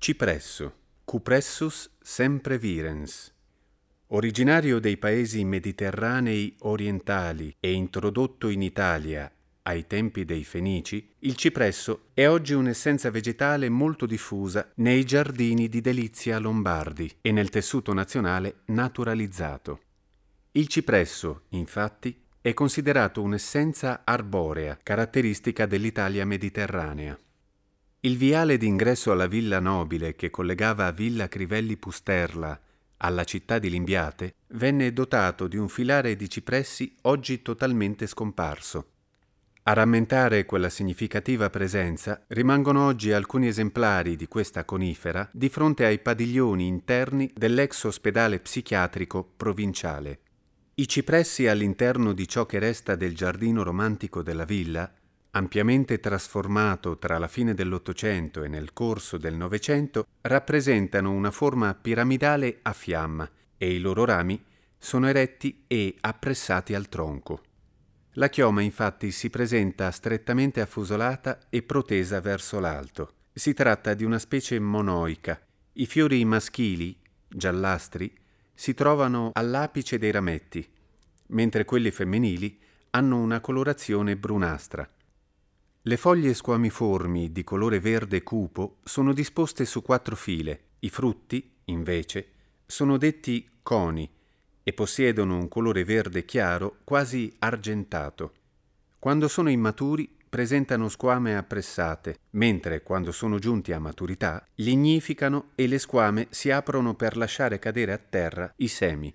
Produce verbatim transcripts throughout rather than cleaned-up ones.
Cipresso, Cupressus semprevirens. Originario dei paesi mediterranei orientali e introdotto in Italia ai tempi dei Fenici, il cipresso è oggi un'essenza vegetale molto diffusa nei giardini di delizia lombardi e nel tessuto nazionale naturalizzato. Il cipresso, infatti, è considerato un'essenza arborea, caratteristica dell'Italia mediterranea. Il viale d'ingresso alla Villa Nobile che collegava Villa Crivelli Pusterla alla città di Limbiate venne dotato di un filare di cipressi oggi totalmente scomparso. A rammentare quella significativa presenza rimangono oggi alcuni esemplari di questa conifera di fronte ai padiglioni interni dell'ex ospedale psichiatrico provinciale. I cipressi all'interno di ciò che resta del giardino romantico della villa, ampiamente trasformato tra la fine dell'Ottocento e nel corso del Novecento, rappresentano una forma piramidale a fiamma e i loro rami sono eretti e appressati al tronco. La chioma infatti si presenta strettamente affusolata e protesa verso l'alto. Si tratta di una specie monoica. I fiori maschili, giallastri, si trovano all'apice dei rametti, mentre quelli femminili hanno una colorazione brunastra. Le foglie squamiformi di colore verde cupo sono disposte su quattro file. I frutti, invece, sono detti coni e possiedono un colore verde chiaro quasi argentato. Quando sono immaturi presentano squame appressate, mentre quando sono giunti a maturità lignificano e le squame si aprono per lasciare cadere a terra i semi.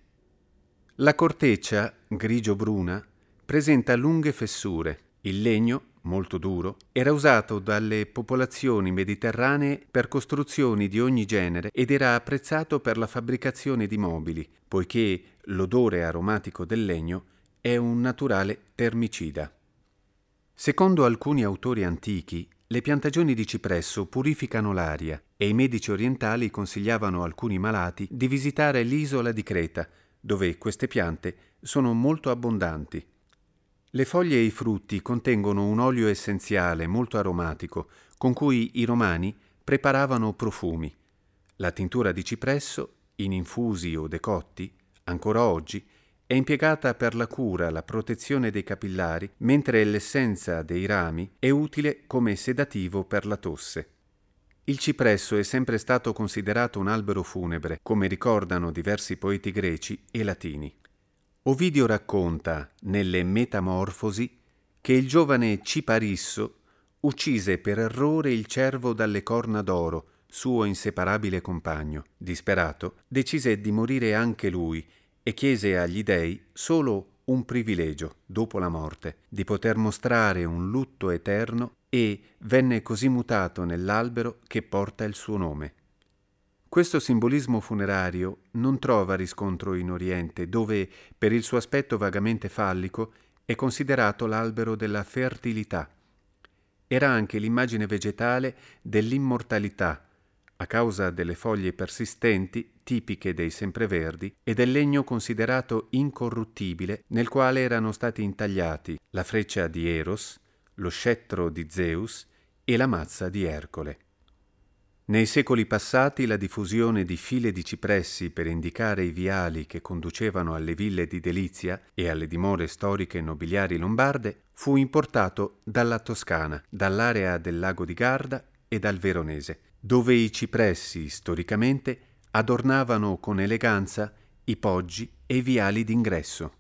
La corteccia, grigio-bruna, presenta lunghe fessure. Il legno, molto duro, era usato dalle popolazioni mediterranee per costruzioni di ogni genere ed era apprezzato per la fabbricazione di mobili, poiché l'odore aromatico del legno è un naturale termicida. Secondo alcuni autori antichi, le piantagioni di cipresso purificano l'aria e i medici orientali consigliavano a alcuni malati di visitare l'isola di Creta, dove queste piante sono molto abbondanti. Le foglie e i frutti contengono un olio essenziale molto aromatico con cui i romani preparavano profumi. La tintura di cipresso, in infusi o decotti, ancora oggi, è impiegata per la cura, la protezione dei capillari, mentre l'essenza dei rami è utile come sedativo per la tosse. Il cipresso è sempre stato considerato un albero funebre, come ricordano diversi poeti greci e latini. Ovidio racconta, nelle Metamorfosi, che il giovane Ciparisso uccise per errore il cervo dalle corna d'oro, suo inseparabile compagno. Disperato, decise di morire anche lui e chiese agli dei solo un privilegio, dopo la morte, di poter mostrare un lutto eterno e venne così mutato nell'albero che porta il suo nome. Questo simbolismo funerario non trova riscontro in Oriente, dove, per il suo aspetto vagamente fallico, è considerato l'albero della fertilità. Era anche l'immagine vegetale dell'immortalità, a causa delle foglie persistenti, tipiche dei sempreverdi, e del legno considerato incorruttibile nel quale erano stati intagliati la freccia di Eros, lo scettro di Zeus e la mazza di Ercole. Nei secoli passati la diffusione di file di cipressi per indicare i viali che conducevano alle ville di delizia e alle dimore storiche e nobiliari lombarde fu importato dalla Toscana, dall'area del lago di Garda e dal Veronese, dove i cipressi storicamente adornavano con eleganza i poggi e i viali d'ingresso.